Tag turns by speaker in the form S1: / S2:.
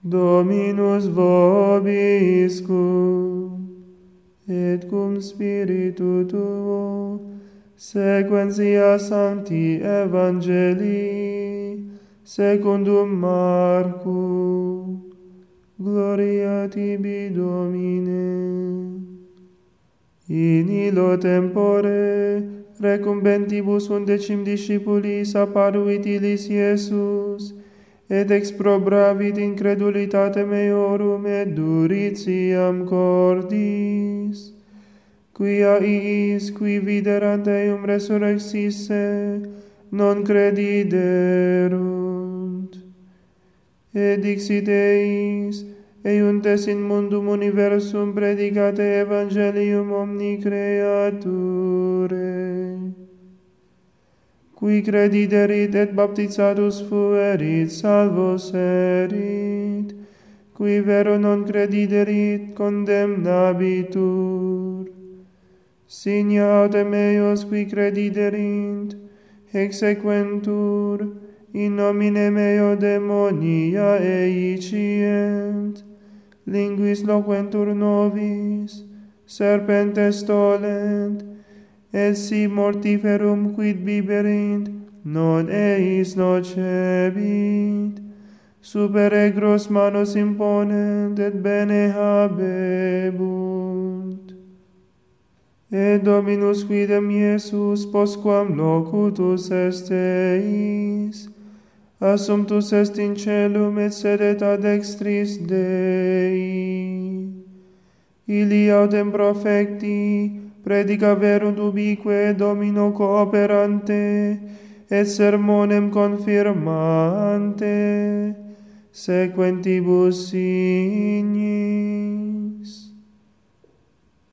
S1: Dominus vobiscum, et cum spiritu tuo, sequentia sancti evangelii, secundum Marcu. Gloria tibi, Domine. In illo tempore, recumbentibus 11 discipulis apparuit illis Iesus, et exprobravit incredulitatem eorum et duritiam cordis, quia iis, qui viderant eum resurrexisse, non crediderunt. Et dixit eis, eiuntes in mundum universum predicate evangelium omni creature. Qui crediderit et baptizatus fuerit, salvos erit, qui vero non crediderit, condemnabitur. Signa autem eos qui crediderint, exequentur, in nomine meo demonia eicient, linguis loquentur novis, serpentes tolent, et si mortiferum quid biberint, non eis nocebit, super egros manos imponent, et bene habebunt. Et Dominus quidem Iesus, postquam locutus est eis, assumptus est in celum et sedet ad dextris Dei. Ili autem profecti predicaverunt ubique Domino cooperante, et sermonem confirmante, sequentibus signi.